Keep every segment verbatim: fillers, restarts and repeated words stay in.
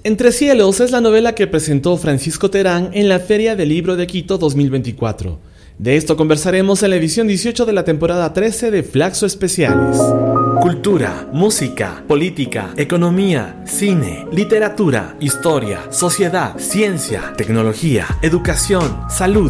Entre Cielos es la novela que presentó Francisco Terán en la Feria del Libro de Quito dos mil veinticuatro. De esto conversaremos en la edición dieciocho de la temporada trece de Flaxo Especiales. Cultura, música, política, economía, cine, literatura, historia, sociedad, ciencia, tecnología, educación, salud.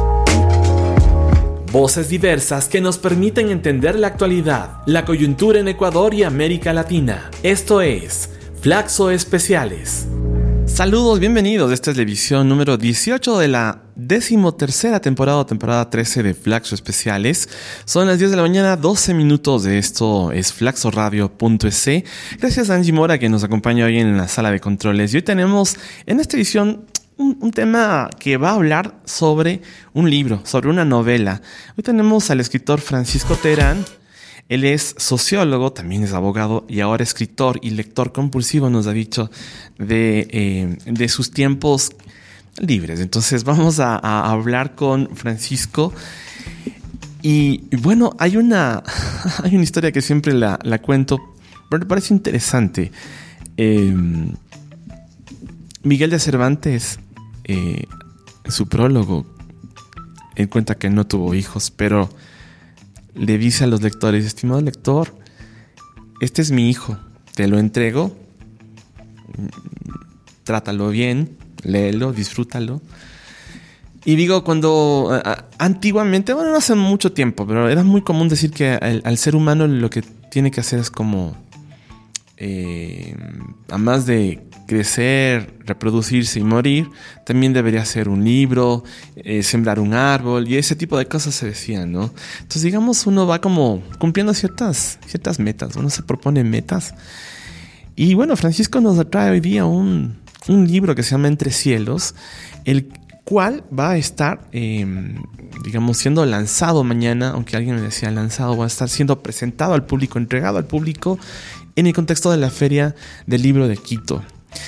Voces diversas que nos permiten entender la actualidad, la coyuntura en Ecuador y América Latina. Esto es Flaxo Especiales. Saludos, bienvenidos. Esta es la edición número dieciocho de la decimotercera temporada o temporada trece de Flaxo Especiales. Son las diez de la mañana, doce minutos de esto es flaxo radio punto es. Gracias a Angie Mora que nos acompaña hoy en la sala de controles. Y hoy tenemos en esta edición un, un tema que va a hablar sobre un libro, sobre una novela. Hoy tenemos al escritor Francisco Terán. Él es sociólogo, también es abogado y ahora escritor y lector compulsivo, nos ha dicho, de, eh, de sus tiempos libres. Entonces vamos a, a hablar con Francisco. Y, y bueno, hay una, hay una historia que siempre la, la cuento, pero me parece interesante. Eh, Miguel de Cervantes, eh, en su prólogo, él cuenta que no tuvo hijos, pero le dice a los lectores: estimado lector, este es mi hijo, te lo entrego, trátalo bien, léelo, disfrútalo. Y digo, cuando uh, antiguamente, bueno, no hace mucho tiempo, pero era muy común decir que al, al ser humano lo que tiene que hacer es como, eh, además de crecer, reproducirse y morir, también debería ser un libro, eh, sembrar un árbol, y ese tipo de cosas se decían, ¿no? Entonces, digamos, uno va como cumpliendo ciertas, ciertas metas, uno se propone metas. Y bueno, Francisco nos trae hoy día un, un libro que se llama Entre Cielos, el cual va a estar, eh, digamos, siendo lanzado mañana, aunque alguien me decía lanzado, va a estar siendo presentado al público, entregado al público en el contexto de la Feria del Libro de Quito.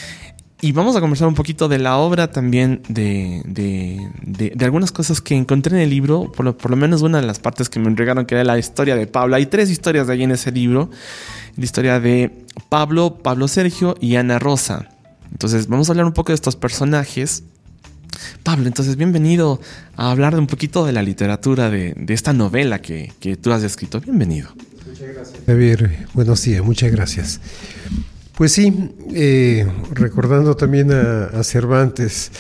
Y vamos a conversar un poquito de la obra también, de, de, de, de algunas cosas que encontré en el libro, por lo, por lo menos una de las partes que me entregaron, que era la historia de Pablo. Hay tres historias de ahí en ese libro, la historia de Pablo, Pablo Sergio y Ana Rosa. Entonces vamos a hablar un poco de estos personajes. Pablo, entonces bienvenido a hablar de un poquito de la literatura, de, de esta novela que, que tú has escrito. Bienvenido. Muchas gracias, Javier. Buenos días, muchas gracias. Pues sí, eh, recordando también a, a Cervantes,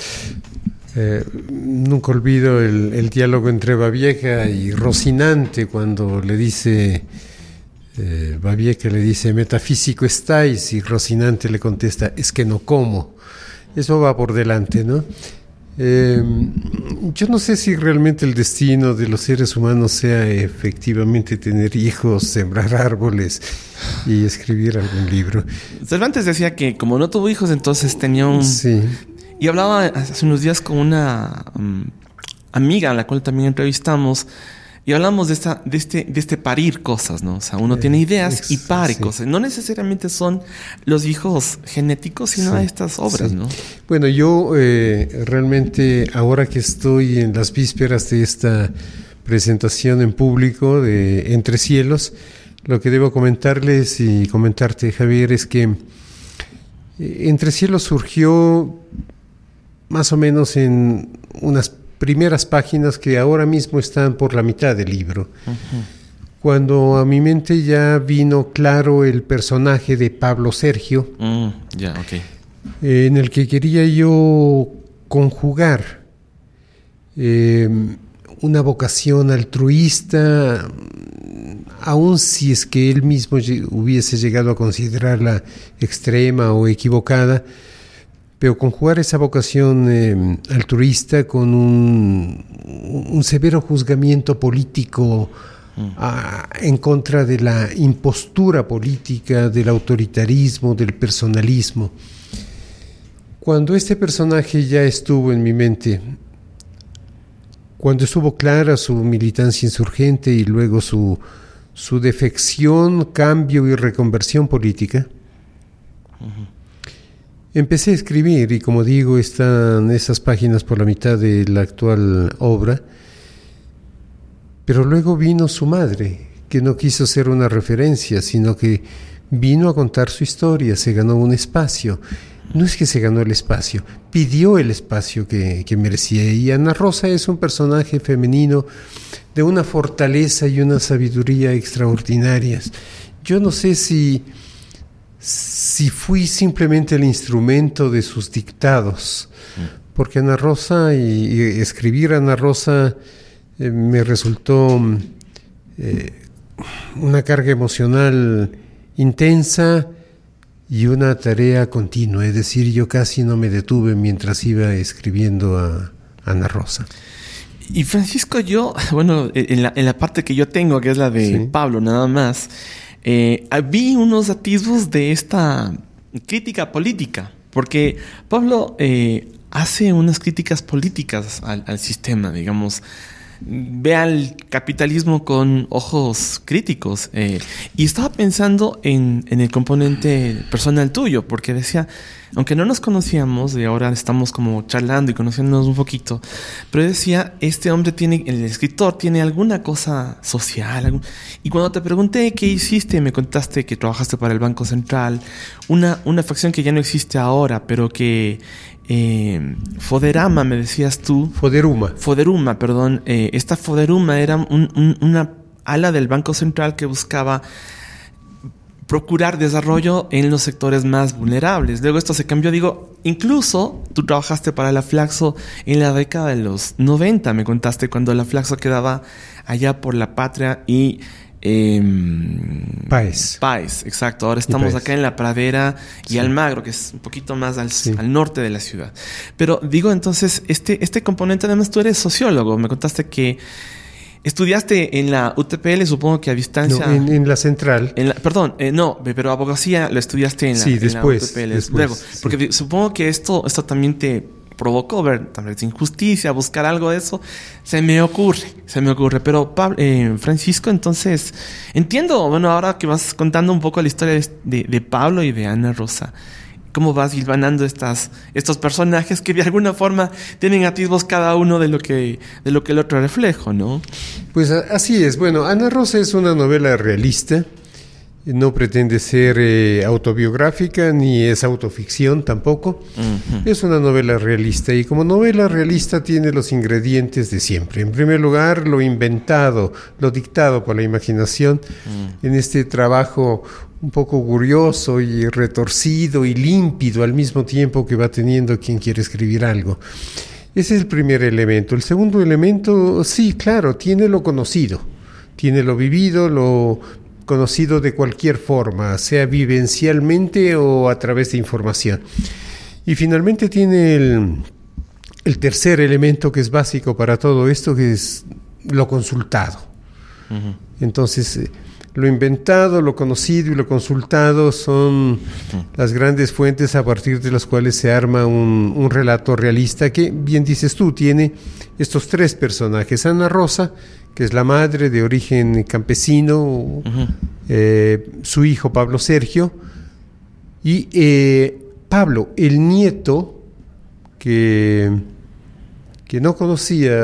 eh, nunca olvido el, el diálogo entre Babieca y Rocinante cuando le dice, eh, Babieca le dice, metafísico estáis, y Rocinante le contesta, es que no como. Eso va por delante, ¿no? Eh, yo no sé si realmente el destino de los seres humanos sea efectivamente tener hijos, sembrar árboles y escribir algún libro. Cervantes decía que como no tuvo hijos, entonces tenía un... Sí. Y hablaba hace unos días con una um, amiga a la cual también entrevistamos, y hablamos de esta, de este, de este parir cosas, ¿no? O sea, uno eh, tiene ideas ex- y pare sí. cosas. No necesariamente son los hijos genéticos, sino sí, estas obras, sí. ¿no? Bueno, yo eh, realmente ahora que estoy en las vísperas de esta presentación en público de Entre Cielos, lo que debo comentarles y comentarte, Javier, es que eh, Entre Cielos surgió más o menos en unas primeras páginas que ahora mismo están por la mitad del libro. Uh-huh. Cuando a mi mente ya vino claro el personaje de Pablo Sergio, mm, yeah, okay. eh, en el que quería yo conjugar eh, una vocación altruista, aun si es que él mismo hubiese llegado a considerarla extrema o equivocada, pero conjugar esa vocación eh, altruista con un, un severo juzgamiento político mm. a, en contra de la impostura política, del autoritarismo, del personalismo. Cuando este personaje ya estuvo en mi mente, cuando estuvo clara su militancia insurgente y luego su, su defección, cambio y reconversión política, uh-huh. empecé a escribir, y como digo, están esas páginas por la mitad de la actual obra, pero luego vino su madre, que no quiso ser una referencia, sino que vino a contar su historia, se ganó un espacio. No es que se ganó el espacio, pidió el espacio que, que merecía. Y Ana Rosa es un personaje femenino de una fortaleza y una sabiduría extraordinarias. Yo no sé si, si fui simplemente el instrumento de sus dictados, porque Ana Rosa y, y escribir Ana Rosa eh, me resultó eh, una carga emocional intensa y una tarea continua, es decir, yo casi no me detuve mientras iba escribiendo a Ana Rosa. Y Francisco, yo, bueno, en la, en la parte que yo tengo, que es la de sí. Pablo, nada más, eh, vi unos atisbos de esta crítica política, porque Pablo eh, hace unas críticas políticas al, al sistema, digamos, ve al capitalismo con ojos críticos. Eh, y estaba pensando en, en el componente personal tuyo, porque decía, aunque no nos conocíamos, y ahora estamos como charlando y conociéndonos un poquito, pero decía, este hombre tiene, el escritor tiene alguna cosa social. Algún... Y cuando te pregunté qué hiciste, me contaste que trabajaste para el Banco Central, una, una facción que ya no existe ahora, pero que... Eh, Foderama, me decías tú. Foderuma. Foderuma, perdón. Eh, esta Foderuma era un, un, una ala del Banco Central que buscaba procurar desarrollo en los sectores más vulnerables. Luego esto se cambió. Digo, incluso tú trabajaste para la Flaxo en la década de los noventa, me contaste, cuando la Flaxo quedaba allá por La Patria y... Eh, Páez. Páez, exacto. Ahora estamos acá en La Pradera y sí. Almagro, que es un poquito más al, sí. al norte de la ciudad. Pero digo, entonces, este, este componente, además tú eres sociólogo. Me contaste que estudiaste en la U T P L, supongo que a distancia. No, en, en la Central. En la, perdón, eh, no, pero abogacía lo estudiaste en la, sí, en después, la U T P L. Después, Luego, sí. porque supongo que esto, esto también te provocó ver también injusticia, buscar algo de eso. Se me ocurre, se me ocurre. Pero Pablo, eh, Francisco, entonces, entiendo, bueno, ahora que vas contando un poco la historia de, de, de Pablo y de Ana Rosa, cómo vas hilvanando estas, estos personajes que de alguna forma tienen atisbos cada uno de lo que, de lo que el otro reflejo, ¿no? Pues así es. Bueno, Ana Rosa es una novela realista. No pretende ser eh, autobiográfica ni es autoficción tampoco. Uh-huh. Es una novela realista y como novela realista tiene los ingredientes de siempre. En primer lugar, lo inventado, lo dictado por la imaginación uh-huh. en este trabajo un poco curioso y retorcido y límpido al mismo tiempo que va teniendo quien quiere escribir algo. Ese es el primer elemento. El segundo elemento, sí, claro, tiene lo conocido, tiene lo vivido, lo conocido de cualquier forma, sea vivencialmente o a través de información. Y finalmente tiene el, el tercer elemento que es básico para todo esto, que es lo consultado. Uh-huh. Entonces, eh, lo inventado, lo conocido y lo consultado son uh-huh. las grandes fuentes a partir de las cuales se arma un, un relato realista que, bien dices tú, tiene estos tres personajes. Ana Rosa, que es la madre de origen campesino, uh-huh. eh, su hijo Pablo Sergio, y eh, Pablo, el nieto, que, que no conocía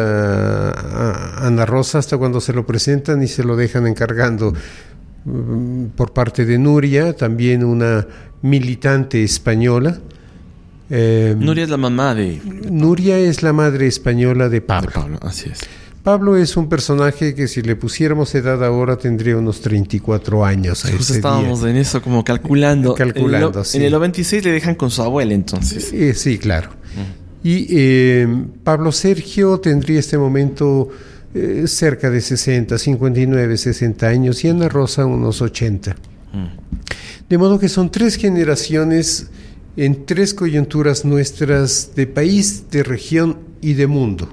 a Ana Rosa hasta cuando se lo presentan y se lo dejan encargando um, por parte de Nuria, también una militante española. Eh, Nuria es la mamá de... Nuria es la madre española de Pablo. De Pablo, así es. Pablo es un personaje que si le pusiéramos edad ahora tendría unos treinta y cuatro años. A Justo ese estábamos día. en eso, como calculando. Calculando, en el, sí. En el noventa y seis le dejan con su abuela, entonces. Eh, sí, claro. Uh-huh. Y eh, Pablo Sergio tendría este momento eh, cerca de sesenta, cincuenta y nueve, sesenta años, y Ana Rosa unos ochenta. Uh-huh. De modo que son tres generaciones en tres coyunturas nuestras de país, de región y de mundo.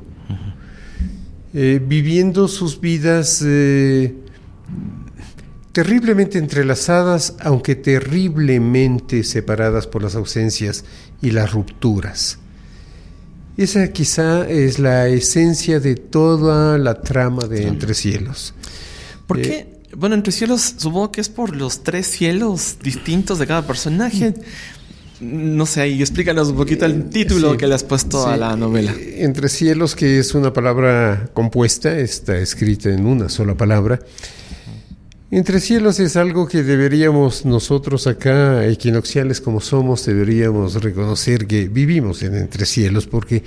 Eh, viviendo sus vidas eh, terriblemente entrelazadas, aunque terriblemente separadas por las ausencias y las rupturas. Esa quizá es la esencia de toda la trama de Entre Cielos. ¿Por qué? Eh, bueno, Entre Cielos supongo que es por los tres cielos distintos de cada personaje. No sé, y explícanos un poquito el título sí, que le has puesto sí. a la novela. Entre Cielos, que es una palabra compuesta, está escrita en una sola palabra. Entre cielos es algo que deberíamos nosotros acá, equinocciales como somos, deberíamos reconocer que vivimos en entre cielos, porque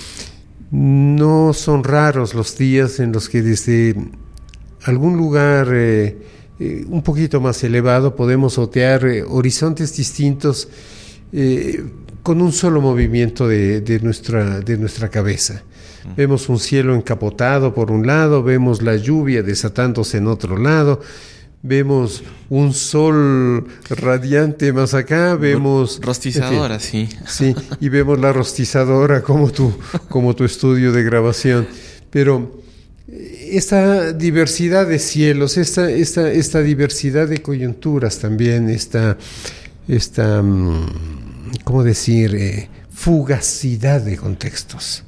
no son raros los días en los que desde algún lugar eh, eh, un poquito más elevado podemos otear eh, horizontes distintos eh, con un solo movimiento de, de, nuestra, de nuestra cabeza. Uh-huh. Vemos un cielo encapotado por un lado, vemos la lluvia desatándose en otro lado, vemos un sol radiante más acá, vemos... Rostizadora, en fin, sí. Sí, y vemos la rostizadora como tu, como tu estudio de grabación. Pero esta diversidad de cielos, esta, esta, esta diversidad de coyunturas también, esta, esta ¿cómo decir? Eh, fugacidad de contextos.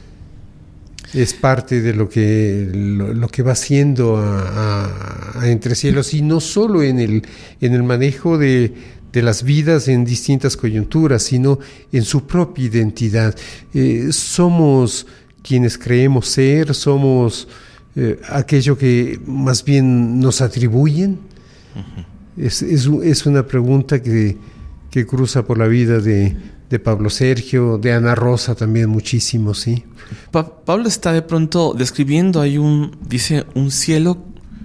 Es parte de lo que lo, lo que va haciendo a, a, a Entre Cielos, y no solo en el en el manejo de, de las vidas en distintas coyunturas, sino en su propia identidad. Eh, somos quienes creemos ser, somos eh, aquello que más bien nos atribuyen. Uh-huh. Es, es, es una pregunta que, que cruza por la vida de, de Pablo Sergio, de Ana Rosa también muchísimo, sí. Pa- Pablo está de pronto describiendo, hay un, dice, un cielo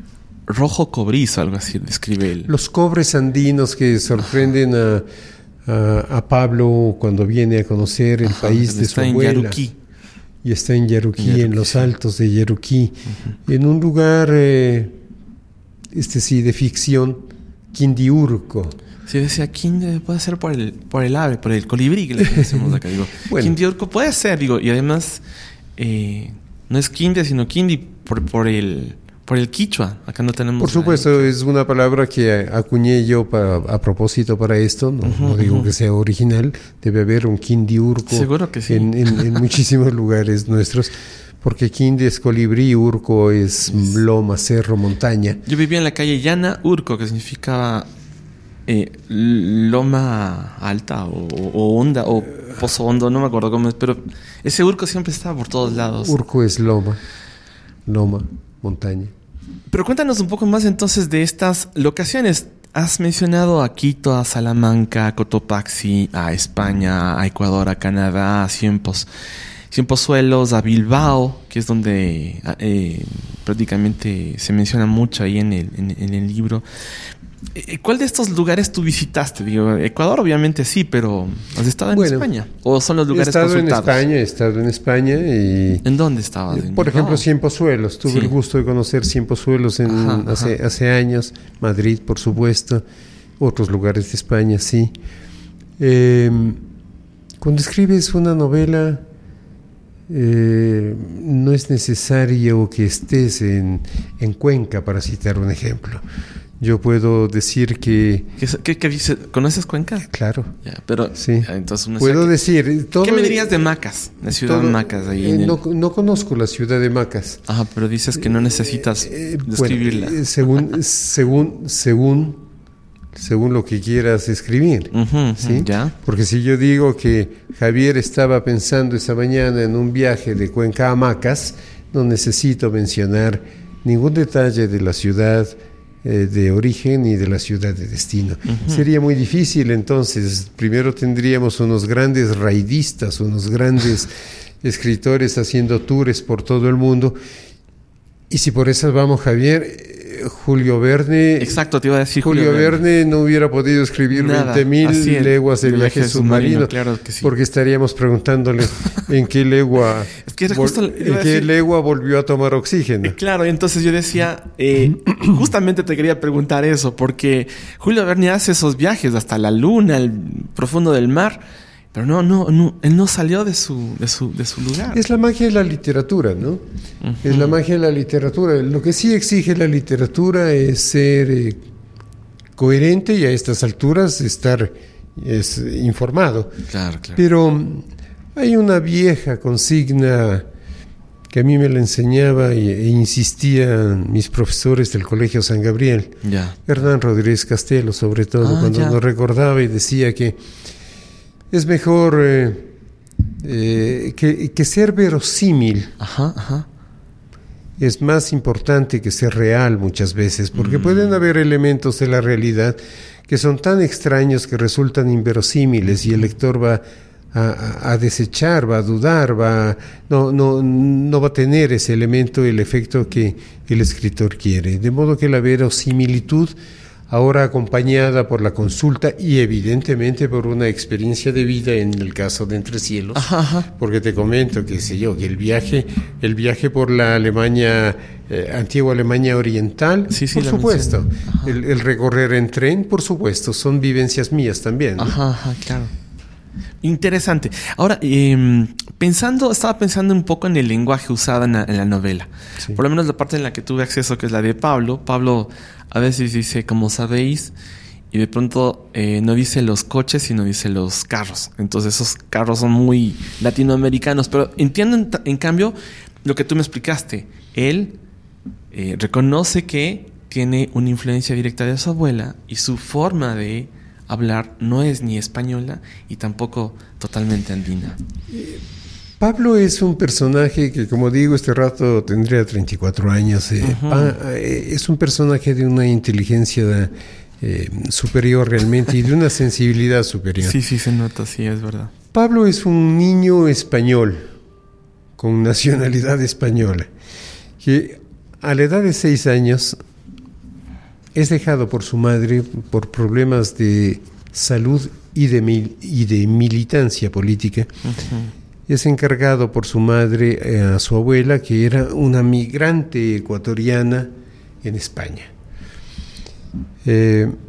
rojo cobrizo, algo así, describe él. Los cobres andinos que sorprenden a, a, a Pablo cuando viene a conocer el Ajá, país de su abuela. En Yaruquí. Y está en Yaruquí, en, Yaruquí, en los altos de Yaruquí, uh-huh. En un lugar, eh, este sí, de ficción, Quindiurco. Sí, decía, Quindi puede ser por el, por el ave, por el colibrí que le decimos acá. Digo, bueno. Quindiurco puede ser, digo, y además eh, no es Quindi, sino Quindi por, por el por el quichua. Acá no tenemos. Por supuesto, ahí. Es una palabra que acuñé yo para, a propósito para esto. No, uh-huh, no digo uh-huh. que sea original. Debe haber un Quindiurco. Seguro que sí. En, en, en muchísimos lugares nuestros. Porque Quindi es colibrí, Urco es loma, cerro, montaña. Yo vivía en la calle Llana Urco, que significaba eh, loma alta o, o honda o pozo hondo, no me acuerdo cómo es, pero ese Urco siempre estaba por todos lados. Urco es loma, loma, montaña. Pero cuéntanos un poco más entonces de estas locaciones. Has mencionado a Quito, a Salamanca, a Cotopaxi, a España, a Ecuador, a Canadá, a Cienpos. Cienpozuelos, a Bilbao, que es donde eh, prácticamente se menciona mucho ahí en el, en, en el libro. ¿Cuál de estos lugares tú visitaste? Digo, Ecuador obviamente sí, pero ¿has estado en bueno, España? ¿O son los lugares he estado consultados? En España, he estado en España y... ¿En dónde estabas? ¿En por ejemplo, Cienpozuelos. Tuve sí. el gusto de conocer Cienpozuelos en, ajá, hace, ajá. hace años. Madrid, por supuesto. Otros lugares de España, sí. Eh, cuando escribes una novela... Eh, no es necesario que estés en, en Cuenca, para citar un ejemplo. Yo puedo decir que... ¿Qué, qué, qué dice? ¿Conoces Cuenca? Claro. Ya, pero sí. Entonces uno puedo que, decir... Todo, ¿qué me dirías de Macas? La ciudad todo, de Macas. Ahí eh, en no, el... no conozco la ciudad de Macas. Ajá, pero dices que no necesitas eh, describirla. Bueno, según, según, según... según lo que quieras escribir, uh-huh, ¿sí? ¿Ya? Porque si yo digo que Javier estaba pensando esa mañana en un viaje de Cuenca a Macas, no necesito mencionar ningún detalle de la ciudad eh, de origen ni de la ciudad de destino. Uh-huh. Sería muy difícil, entonces, primero tendríamos unos grandes raidistas, unos grandes escritores haciendo tours por todo el mundo, y si por esas vamos, Javier... Julio Verne. Exacto, te iba a decir Julio, Julio Verne. Verne no hubiera podido escribir veinte mil leguas de viaje submarino, submarino claro que sí. Porque estaríamos preguntándole en qué legua es que justo vol- en qué legua volvió a tomar oxígeno. Claro, y entonces yo decía, eh, justamente te quería preguntar eso, porque Julio Verne hace esos viajes hasta la luna, el profundo del mar. Pero no, no, no, él no salió de su, de su, de su lugar. Es la magia de la literatura, ¿no? Uh-huh. Es la magia de la literatura. Lo que sí exige la literatura es ser eh, coherente y a estas alturas estar es, informado. Claro, claro. Pero hay una vieja consigna que a mí me la enseñaba y, e insistían mis profesores del Colegio San Gabriel. Ya. Hernán Rodríguez Castelo, sobre todo, ah, cuando ya. nos recordaba y decía que es mejor eh, eh, que, que ser verosímil ajá, ajá. es más importante que ser real muchas veces, porque mm. pueden haber elementos de la realidad que son tan extraños que resultan inverosímiles y el lector va a, a desechar, va a dudar, va no, no, no va a tener ese elemento, el efecto que el escritor quiere. De modo que la verosimilitud, ahora acompañada por la consulta y evidentemente por una experiencia de vida en el caso de Entre Cielos, ajá, ajá. porque te comento, qué sé yo, que el viaje, el viaje por la Alemania, eh, antigua Alemania oriental, sí, sí, por supuesto, el, el recorrer en tren, por supuesto, son vivencias mías también, ¿no? Ajá, ajá, claro. Interesante. Ahora, eh, pensando, estaba pensando un poco en el lenguaje usado en la, en la novela. Sí. Por lo menos la parte en la que tuve acceso, que es la de Pablo. Pablo a veces dice, como sabéis, y de pronto eh, no dice los coches, sino dice los carros. Entonces esos carros son muy latinoamericanos. Pero entiendo, en, en cambio, lo que tú me explicaste. Él eh, reconoce que tiene una influencia directa de su abuela y su forma de hablar no es ni española y tampoco totalmente andina. Pablo es un personaje que, como digo, este rato tendría treinta y cuatro años. Eh, uh-huh. pa, eh, es un personaje de una inteligencia eh, superior realmente y de una sensibilidad superior. Sí, sí, se nota, sí, es verdad. Pablo es un niño español, con nacionalidad española, que a la edad de seis años es dejado por su madre por problemas de salud y de, mil, y de militancia política. Uh-huh. Es encargado por su madre eh, a su abuela, que era una migrante ecuatoriana en España. Eh,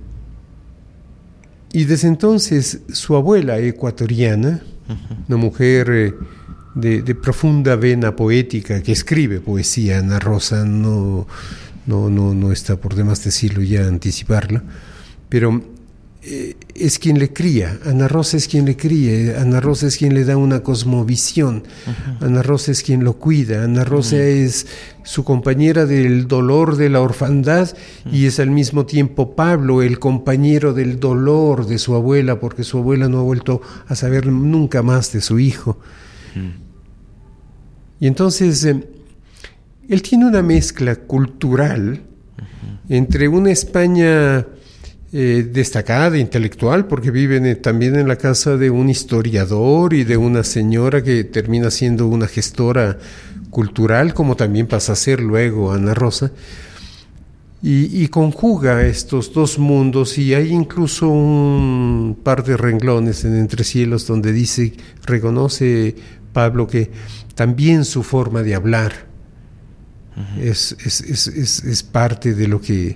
y desde entonces su abuela ecuatoriana, uh-huh. una mujer eh, de, de profunda vena poética, que escribe poesía, Ana Rosa, no, no, no, no está por demás decirlo ya, anticiparlo, pero eh, es quien le cría. Ana Rosa es quien le cría, Ana Rosa es quien le da una cosmovisión, uh-huh. Ana Rosa es quien lo cuida, Ana Rosa uh-huh. es su compañera del dolor de la orfandad uh-huh. y es al mismo tiempo Pablo, el compañero del dolor de su abuela, porque su abuela no ha vuelto a saber nunca más de su hijo. Uh-huh. Y entonces eh, él tiene una mezcla cultural uh-huh. entre una España Eh, destacada, intelectual, porque viven eh, también en la casa de un historiador y de una señora que termina siendo una gestora cultural, como también pasa a ser luego Ana Rosa, y, y conjuga estos dos mundos, y hay incluso un par de renglones en Entre Cielos donde dice, reconoce Pablo que también su forma de hablar uh-huh. es, es, es, es, es parte de lo que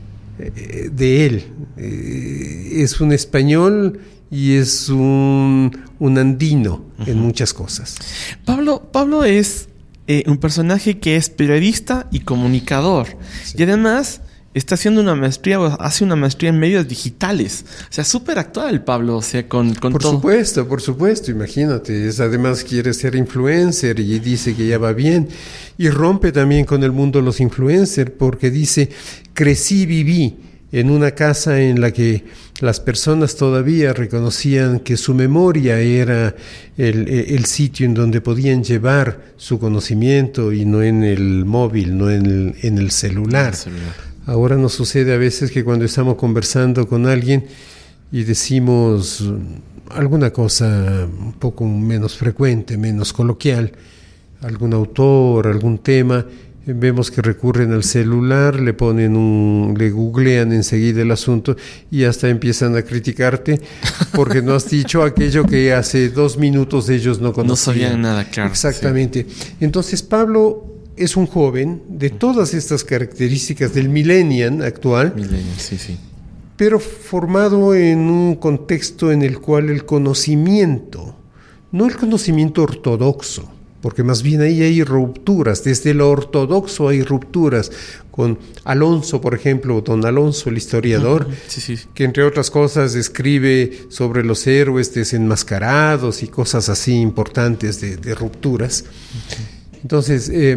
de él. Eh, es un español y es un, un andino uh-huh. en muchas cosas. Pablo, Pablo es eh, un personaje que es periodista y comunicador. Sí. Y además está haciendo una maestría, o hace una maestría en medios digitales. O sea, súper actual, Pablo. O sea, con, con por todo. Por supuesto, por supuesto. Imagínate. Es, además quiere ser influencer y dice que ya va bien. Y rompe también con el mundo de los influencers porque dice, crecí, viví en una casa en la que las personas todavía reconocían que su memoria era el, el sitio en donde podían llevar su conocimiento y no en el móvil, no en el, en el celular. El celular. Ahora nos sucede a veces que cuando estamos conversando con alguien y decimos alguna cosa un poco menos frecuente, menos coloquial, algún autor, algún tema, vemos que recurren al celular, le ponen un, le googlean enseguida el asunto y hasta empiezan a criticarte porque no has dicho aquello que hace dos minutos ellos no conocían. No sabían nada, claro. Exactamente. Sí. Entonces Pablo es un joven de todas estas características del millennial actual, millennial, sí, sí. pero formado en un contexto en el cual el conocimiento, no el conocimiento ortodoxo, porque más bien ahí hay rupturas, desde lo ortodoxo hay rupturas, con Alonso, por ejemplo, don Alonso, el historiador, sí, sí. que entre otras cosas escribe sobre los héroes desenmascarados y cosas así importantes de, de rupturas. Okay. Entonces, eh,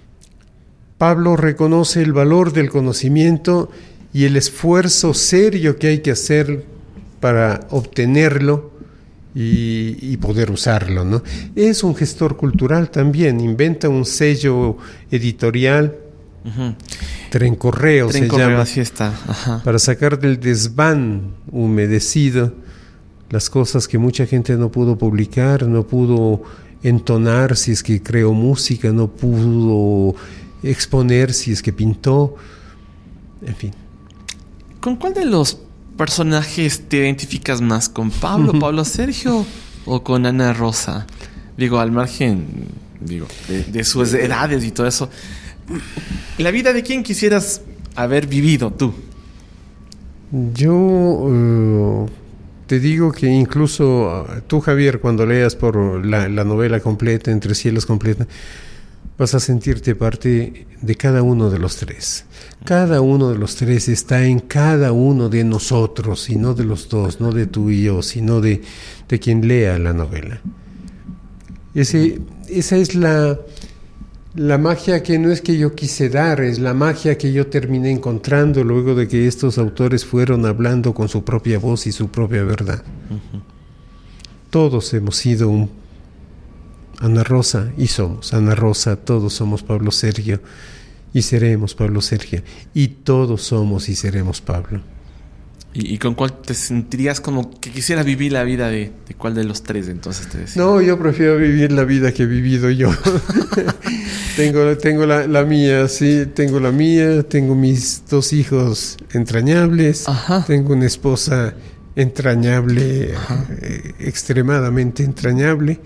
Pablo reconoce el valor del conocimiento y el esfuerzo serio que hay que hacer para obtenerlo y, y poder usarlo, ¿no? Es un gestor cultural también, inventa un sello editorial, uh-huh. Trencorreo Tren se correo, llama, así está. Ajá. Para sacar del desván humedecido las cosas que mucha gente no pudo publicar, no pudo entonar si es que creó música, no pudo exponer si es que pintó, en fin. ¿Con cuál de los personajes te identificas más? ¿Con Pablo, Pablo Sergio o con Ana Rosa? Digo, al margen digo, de, de sus edades y todo eso. ¿La vida de quién quisieras haber vivido tú? Yo uh, te digo que incluso uh, tú, Javier, cuando leas por la, la novela completa, Entre cielos completa, vas a sentirte parte de cada uno de los tres. Cada uno de los tres está en cada uno de nosotros, y no de los dos, no de tú y yo, sino de, de quien lea la novela. Ese, esa es la, la magia que no es que yo quise dar, es la magia que yo terminé encontrando luego de que estos autores fueron hablando con su propia voz y su propia verdad. Uh-huh. Todos hemos sido un Ana Rosa y somos Ana Rosa, todos somos Pablo Sergio y seremos Pablo Sergio, y todos somos y seremos Pablo. ¿Y, y con cuál te sentirías como que quisieras vivir la vida de, de cuál de los tres entonces te decía? No, yo prefiero vivir la vida que he vivido yo. tengo tengo la, la mía, sí, tengo la mía, tengo mis dos hijos entrañables, Ajá. tengo una esposa entrañable, eh, extremadamente entrañable.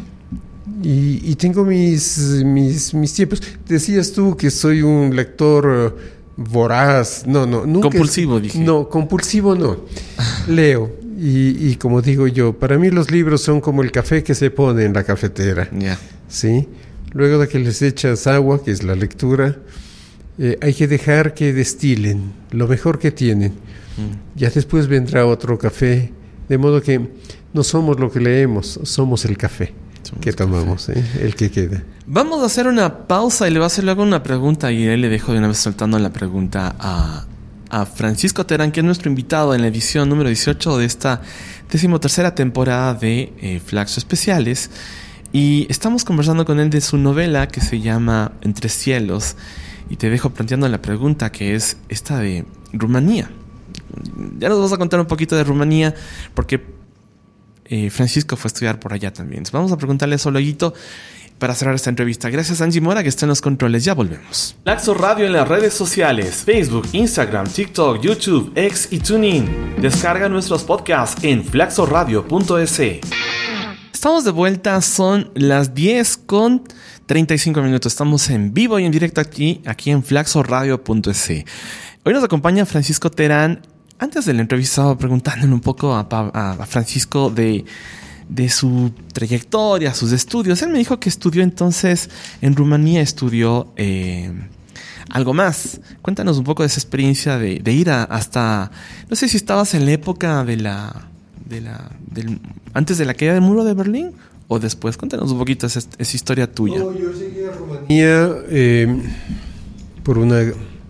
Y, y tengo mis, mis, mis tiempos. Decías tú que soy un lector uh, voraz. No, no. Nunca compulsivo, es, dije. No, compulsivo no. Leo. Y, y como digo yo, para mí los libros son como el café que se pone en la cafetera. Yeah. ¿Sí? Luego de que les echas agua, que es la lectura, eh, hay que dejar que destilen lo mejor que tienen. Mm. Ya después vendrá otro café. De modo que no somos lo que leemos, somos el café. ¿Qué tomamos? ¿eh? El que queda. Vamos a hacer una pausa y le voy a hacer luego una pregunta, y ahí le dejo de una vez soltando la pregunta a, a Francisco Terán, que es nuestro invitado en la edición número dieciocho de esta decimotercera temporada de eh, Flaxo Especiales, y estamos conversando con él de su novela que se llama Entre cielos, y te dejo planteando la pregunta, que es esta de Rumanía. Ya nos vas a contar un poquito de Rumanía porque Eh, Francisco fue a estudiar por allá también. Entonces vamos a preguntarle eso luego para cerrar esta entrevista. Gracias a Angie Mora, que está en los controles. Ya volvemos. Flaxo Radio en las redes sociales: Facebook, Instagram, TikTok, YouTube, X y TuneIn. Descarga nuestros podcasts en flaxo radio punto es. Estamos de vuelta, son las diez con treinta y cinco minutos. Estamos en vivo y en directo aquí, aquí en flaxo radio punto es. Hoy nos acompaña Francisco Terán. Antes de la entrevista estaba preguntándole un poco a, a, a Francisco de, de su trayectoria, sus estudios. Él me dijo que estudió entonces en Rumanía, estudió eh, algo más. Cuéntanos un poco de esa experiencia de, de ir a, hasta... No sé si estabas en la época de la... De la del, antes de la caída del muro de Berlín o después. Cuéntanos un poquito esa, esa historia tuya. No, yo llegué a Rumanía eh, por una,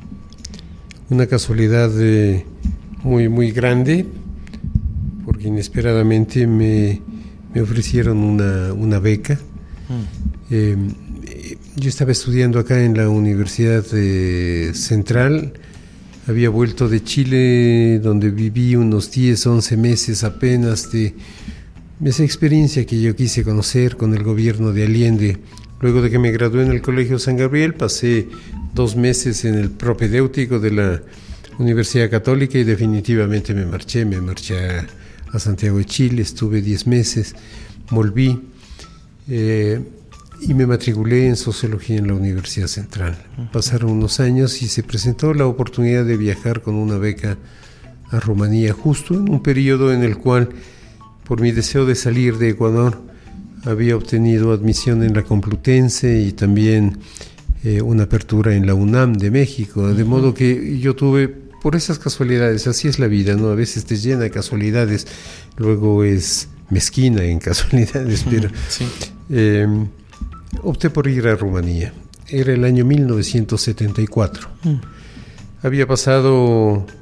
una casualidad de... muy muy grande, porque inesperadamente me, me ofrecieron una, una beca. Mm. Eh, yo estaba estudiando acá en la Universidad eh, Central, había vuelto de Chile, donde viví unos diez, once meses apenas de esa experiencia que yo quise conocer con el gobierno de Allende. Luego de que me gradué en el Colegio San Gabriel, pasé dos meses en el propedéutico de la Universidad Católica y definitivamente me marché, me marché a, a Santiago de Chile, estuve diez meses, volví eh, y me matriculé en Sociología en la Universidad Central. Pasaron unos años y se presentó la oportunidad de viajar con una beca a Rumanía, justo en un periodo en el cual, por mi deseo de salir de Ecuador, había obtenido admisión en la Complutense y también eh, una apertura en la UNAM de México, de modo que yo tuve... Por esas casualidades, así es la vida, ¿no? A veces te llena de casualidades, luego es mezquina en casualidades, pero sí. eh, opté por ir a Rumanía. Era el año mil novecientos setenta y cuatro. Mm. Había pasado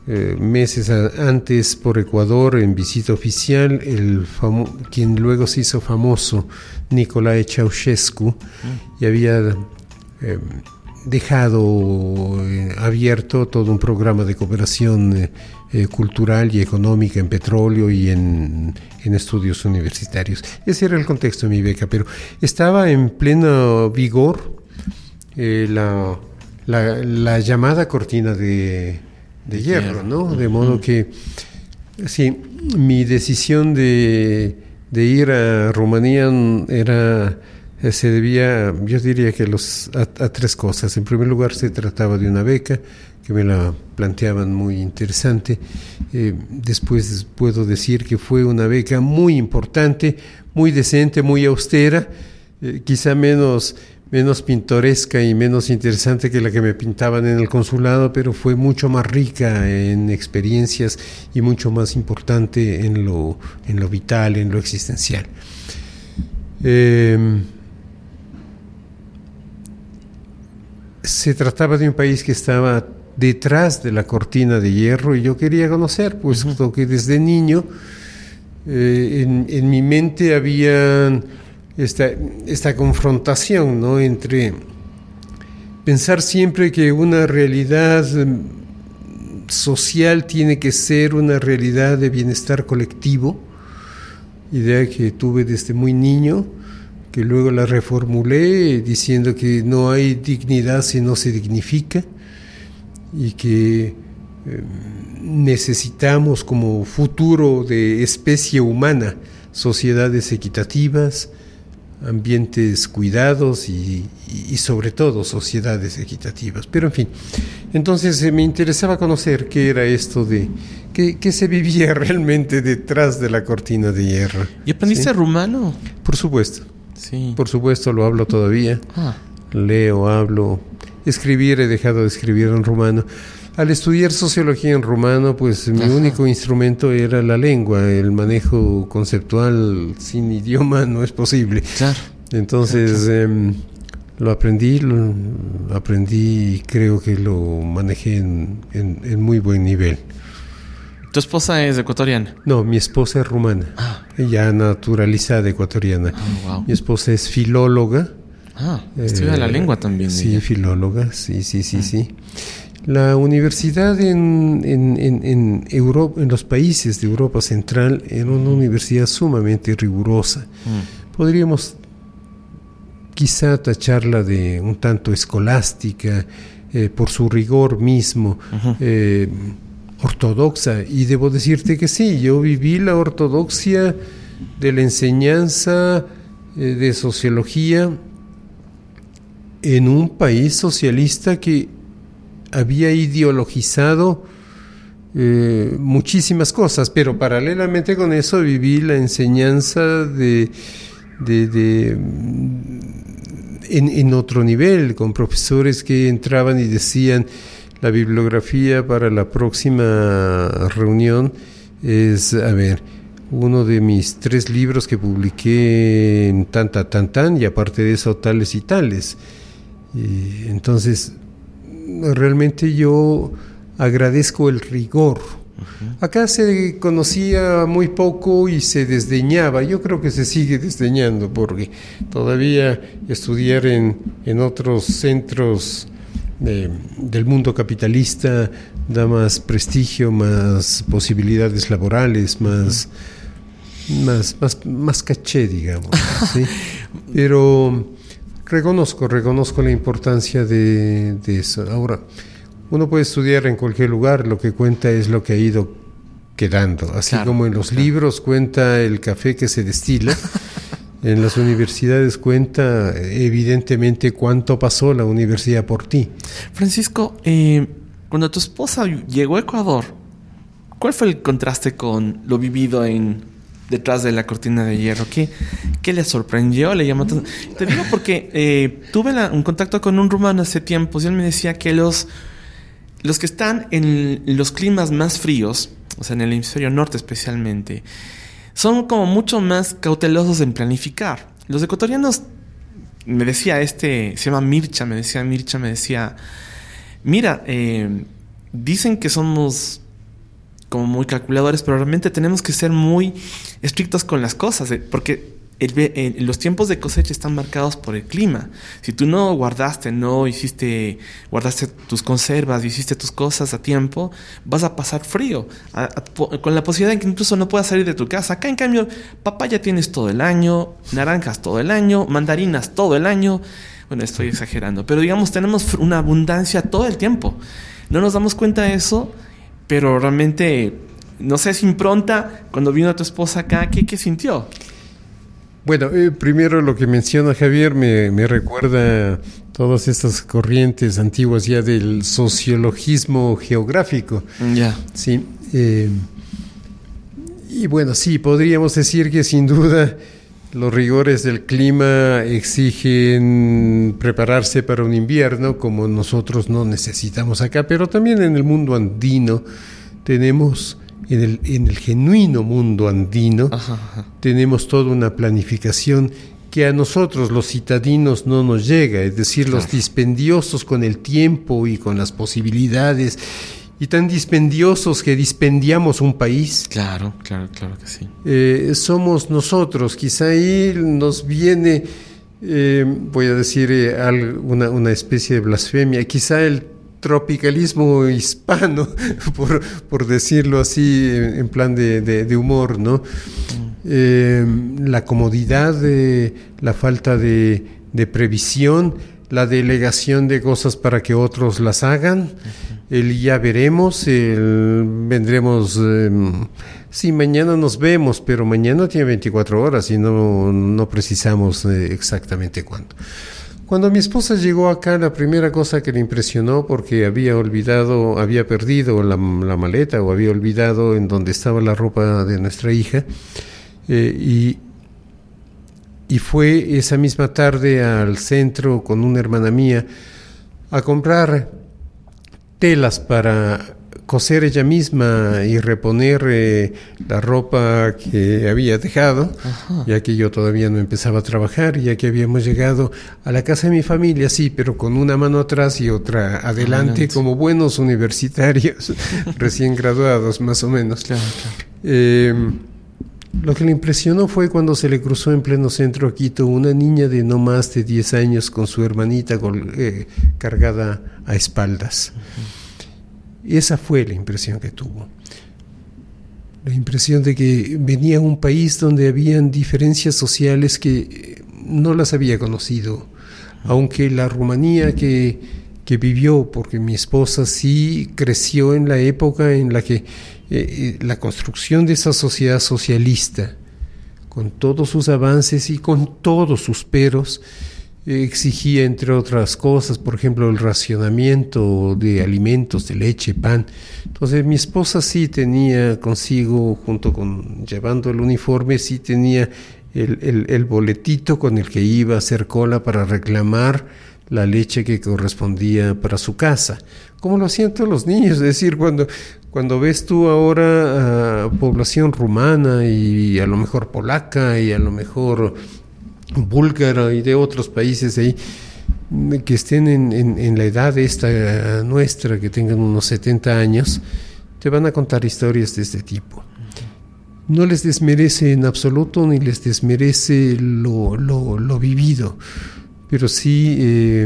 eh, meses a, antes por Ecuador en visita oficial, el famo- quien luego se hizo famoso, Nicolae Ceausescu, mm. y había eh, dejado eh, abierto todo un programa de cooperación eh, eh, cultural y económica en petróleo y en, en estudios universitarios. Ese era el contexto de mi beca, pero estaba en pleno vigor eh, la, la, la llamada cortina de, de hierro, ¿no? De modo que, sí, mi decisión de, de ir a Rumanía era... se debía, yo diría que los, a, a tres cosas. En primer lugar, se trataba de una beca que me la planteaban muy interesante. Eh, después puedo decir que fue una beca muy importante, muy decente, muy austera, eh, quizá menos, menos pintoresca y menos interesante que la que me pintaban en el consulado, pero fue mucho más rica en experiencias y mucho más importante en lo, en lo vital, en lo existencial. Eh, Se trataba de un país que estaba detrás de la cortina de hierro y yo quería conocer, puesto uh-huh. que desde niño eh, en, en mi mente había esta, esta confrontación, ¿no?, entre pensar siempre que una realidad social tiene que ser una realidad de bienestar colectivo, idea que tuve desde muy niño, que luego la reformulé diciendo que no hay dignidad si no se dignifica y que eh, necesitamos como futuro de especie humana sociedades equitativas, ambientes cuidados y, y, y sobre todo sociedades equitativas. Pero en fin, entonces eh, me interesaba conocer qué era esto de qué, qué se vivía realmente detrás de la cortina de hierro. ¿Y aprendiste ¿Sí? rumano? Por supuesto. Sí. Por supuesto, lo hablo todavía. Ah. Leo, hablo. Escribir, he dejado de escribir en rumano. Al estudiar sociología en rumano, pues mi Ajá. único instrumento era la lengua. El manejo conceptual sin idioma no es posible. Claro. Entonces, claro. Eh, lo aprendí, lo, lo aprendí y creo que lo manejé en, en, en muy buen nivel. ¿Tu esposa es ecuatoriana? No, mi esposa es rumana. Ah. Ella naturalizada ecuatoriana. Oh, wow. Mi esposa es filóloga. Ah, estudia eh, la lengua también. Sí, ella. filóloga, sí, sí, sí, mm. sí. La universidad en, en, en, en Europa, en los países de Europa Central, era una mm. universidad sumamente rigurosa. Mm. Podríamos quizá tacharla de un tanto escolástica, eh, por su rigor mismo, uh-huh. eh, ortodoxa, y debo decirte que sí, yo viví la ortodoxia de la enseñanza eh, de sociología en un país socialista que había ideologizado eh, muchísimas cosas, pero paralelamente con eso viví la enseñanza de, de, de en, en otro nivel, con profesores que entraban y decían: la bibliografía para la próxima reunión es, a ver, uno de mis tres libros que publiqué en tan, tan, tan, tan, y aparte de eso, tales y tales. Y entonces, realmente yo agradezco el rigor. Uh-huh. Acá se conocía muy poco y se desdeñaba. Yo creo que se sigue desdeñando, porque todavía estudiar en, en otros centros De, del mundo capitalista da más prestigio, más posibilidades laborales, más más más, más caché, digamos, ¿sí? Pero reconozco, reconozco la importancia de, de eso. Ahora, uno puede estudiar en cualquier lugar, lo que cuenta es lo que ha ido quedando, así claro, como en los claro. libros cuenta el café que se destila. En las universidades cuenta evidentemente cuánto pasó la universidad por ti. Francisco, eh, cuando tu esposa llegó a Ecuador, ¿cuál fue el contraste con lo vivido en detrás de la cortina de hierro? ¿Qué, qué le sorprendió? ¿Le llamó tanto? Te digo porque eh, tuve la, un contacto con un rumano hace tiempo y él me decía que los, los que están en los climas más fríos, o sea, en el hemisferio norte especialmente, son como mucho más cautelosos en planificar. Los ecuatorianos, me decía este, se llama Mircha, me decía Mircha, me decía, mira, eh, dicen que somos como muy calculadores, pero realmente tenemos que ser muy estrictos con las cosas, eh, porque el, el, los tiempos de cosecha están marcados por el clima. Si tú no guardaste, no hiciste, guardaste tus conservas, hiciste tus cosas a tiempo, vas a pasar frío, a, a, con la posibilidad de que incluso no puedas salir de tu casa. Acá, en cambio, papaya tienes todo el año, naranjas todo el año, mandarinas todo el año. Bueno, estoy exagerando, pero digamos, tenemos una abundancia todo el tiempo. No nos damos cuenta de eso, pero realmente, no sé, es impronta. Cuando vino tu esposa acá, ¿qué, qué sintió? Bueno, eh, primero lo que menciona Javier me, me recuerda todas estas corrientes antiguas ya del sociologismo geográfico. Ya. Yeah. Sí. Eh, y bueno, sí, podríamos decir que sin duda los rigores del clima exigen prepararse para un invierno como nosotros no necesitamos acá, pero también en el mundo andino tenemos, en el, en el genuino mundo andino, Ajá, ajá. tenemos toda una planificación que a nosotros los citadinos no nos llega, es decir, claro. Los dispendiosos con el tiempo y con las posibilidades, y tan dispendiosos que dispendiamos un país. Claro, claro, claro que sí. Eh, somos nosotros, quizá ahí nos viene, eh, voy a decir eh, algo, una, una especie de blasfemia, quizá el tropicalismo hispano, por, por decirlo así, en, en plan de, de, de humor, ¿no? Mm. Eh, la comodidad, eh, la falta de, de previsión, la delegación de cosas para que otros las hagan. Uh-huh. El ya veremos, el vendremos, eh, sí, mañana nos vemos, pero mañana tiene veinticuatro horas y no, no precisamos eh, exactamente cuándo. Cuando mi esposa llegó acá, la primera cosa que le impresionó, porque había olvidado, había perdido la, la maleta o había olvidado en donde estaba la ropa de nuestra hija, eh, y, y fue esa misma tarde al centro con una hermana mía a comprar telas para coser ella misma y reponer eh, la ropa que había dejado. Ajá. Ya que yo todavía no empezaba a trabajar, ya que habíamos llegado a la casa de mi familia, sí, pero con una mano atrás y otra adelante, adelante. Como buenos universitarios recién graduados, más o menos. Claro, claro. Eh, lo que le impresionó fue cuando se le cruzó en pleno centro a Quito una niña de no más de diez años con su hermanita con, eh, cargada a espaldas. Uh-huh. Esa fue la impresión que tuvo. La impresión de que venía a un país donde habían diferencias sociales que no las había conocido. Uh-huh. Aunque la Rumanía que, que vivió, porque mi esposa sí creció en la época en la que eh, la construcción de esa sociedad socialista, con todos sus avances y con todos sus peros, exigía, entre otras cosas, por ejemplo, el racionamiento de alimentos, de leche, pan. Entonces mi esposa sí tenía consigo, junto con llevando el uniforme, sí tenía el, el, el boletito con el que iba a hacer cola para reclamar la leche que correspondía para su casa, como lo hacían todos los niños. Es decir, cuando, cuando ves tú ahora a población rumana y a lo mejor polaca y a lo mejor búlgara y de otros países ahí que estén en, en, en la edad esta nuestra, que tengan unos setenta años, te van a contar historias de este tipo. No les desmerece en absoluto ni les desmerece lo, lo, lo vivido, pero sí eh,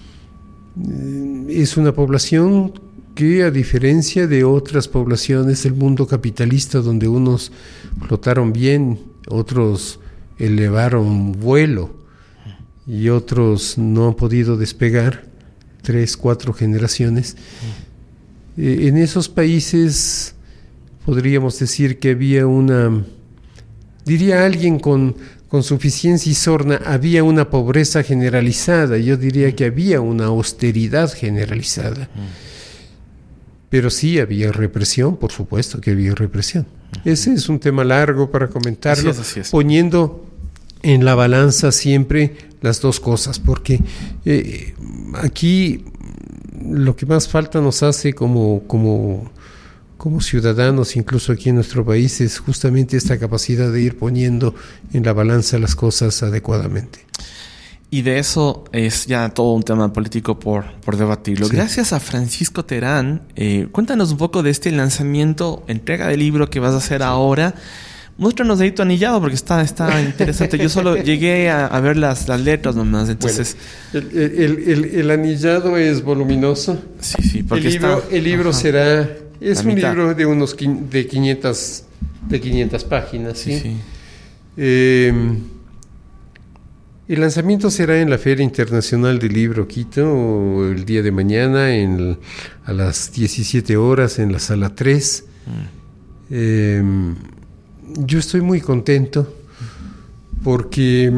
es una población que, a diferencia de otras poblaciones del mundo capitalista, donde unos flotaron bien, otros elevaron vuelo y otros no han podido despegar, tres, cuatro generaciones, eh, en esos países podríamos decir que había una, diría alguien con, con suficiencia y sorna, había una pobreza generalizada. Yo diría que había una austeridad generalizada. Pero sí había represión, por supuesto que había represión. Ese es un tema largo para comentarlo, así es, así es. Poniendo en la balanza siempre las dos cosas, porque eh, aquí lo que más falta nos hace como, como, como ciudadanos, incluso aquí en nuestro país, es justamente esta capacidad de ir poniendo en la balanza las cosas adecuadamente. Y de eso es ya todo un tema político por, por debatirlo. Sí. Gracias a Francisco Terán. Eh, cuéntanos un poco de este lanzamiento, entrega del libro que vas a hacer ahora. Muéstranos dedito anillado porque está, está interesante. Yo solo llegué a, a ver las, las letras nomás. Entonces, bueno, el, el, el, el anillado es voluminoso. Sí, sí, porque el libro, está, el libro será... Es un mitad. libro de unos de quinientas, de quinientas páginas. Sí, sí. sí. Eh, el lanzamiento será en la Feria Internacional del Libro Quito el día de mañana en, a las diecisiete horas en la sala tres. Mm. Eh, yo estoy muy contento porque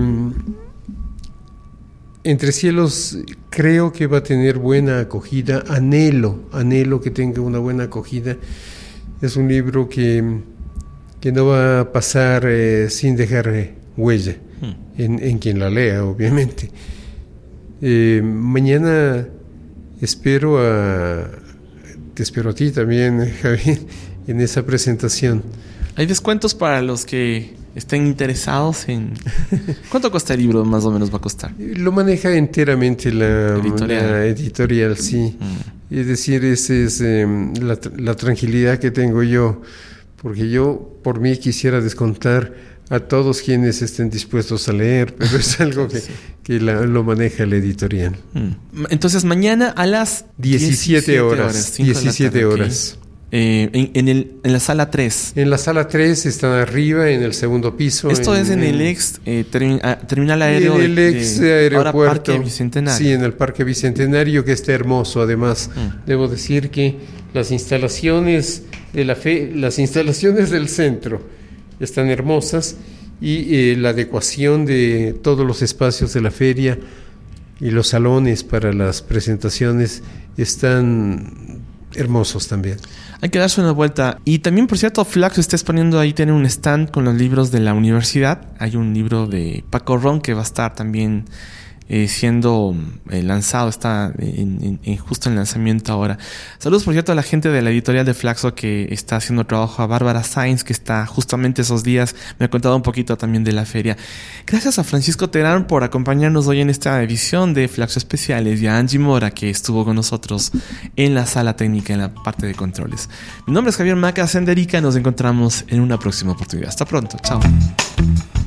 Entre Cielos creo que va a tener buena acogida. Anhelo, anhelo que tenga una buena acogida. Es un libro que, que no va a pasar eh, sin dejar eh, huella hmm. en, en quien la lea, obviamente. Eh, mañana espero a... Te espero a ti también, Javier, en esa presentación. ¿Hay descuentos para los que estén interesados en... ¿Cuánto cuesta el libro más o menos va a costar? Lo maneja enteramente la editorial, la editorial sí. Mm. Es decir, esa es eh, la, la tranquilidad que tengo yo, porque yo por mí quisiera descontar a todos quienes estén dispuestos a leer, pero es algo que, sí. que la, lo maneja la editorial. Mm. Entonces mañana a las diecisiete horas. diecisiete horas. Eh, en, en, el, en la sala tres. En la sala tres están arriba, en el segundo piso. Esto en, es en, en el ex eh, termi, a, terminal aéreo. En el ex de, aeropuerto. Ahora Parque Bicentenario. Sí, en el Parque Bicentenario, que está hermoso. Además, mm. debo decir que las instalaciones de la fe, las instalaciones del centro están hermosas y eh, la adecuación de todos los espacios de la feria y los salones para las presentaciones están hermosos también. Hay que darse una vuelta. Y también, por cierto, Flaxo está exponiendo ahí, tiene un stand con los libros de la universidad. Hay un libro de Paco Ron que va a estar también eh, siendo eh, lanzado, está en, en, en justo en lanzamiento ahora. Saludos, por cierto, a la gente de la editorial de Flaxo que está haciendo trabajo, a Bárbara Sainz, que está justamente esos días, me ha contado un poquito también de la feria. Gracias a Francisco Terán por acompañarnos hoy en esta edición de Flaxo Especiales y a Angie Mora, que estuvo con nosotros en la sala técnica, en la parte de controles. Mi nombre es Javier Maca Senderica, nos encontramos en una próxima oportunidad. Hasta pronto, chao.